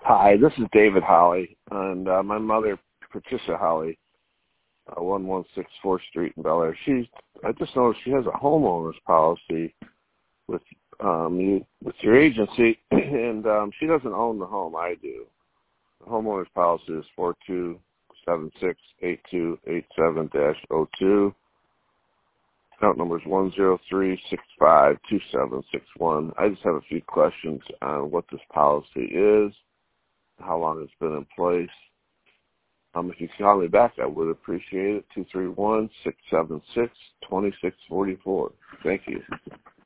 Hi, this is David Holly, and my mother, Patricia Holly, 116 4th Street in Bel Air. I just noticed she has a homeowner's policy with your agency, and she doesn't own the home. I do. The homeowner's policy is 42768287-02. Account number is 103652761. I just have a few questions on what this policy is, how long it's been in place. If you could call me back, I would appreciate it. 231-676-2644. Thank you.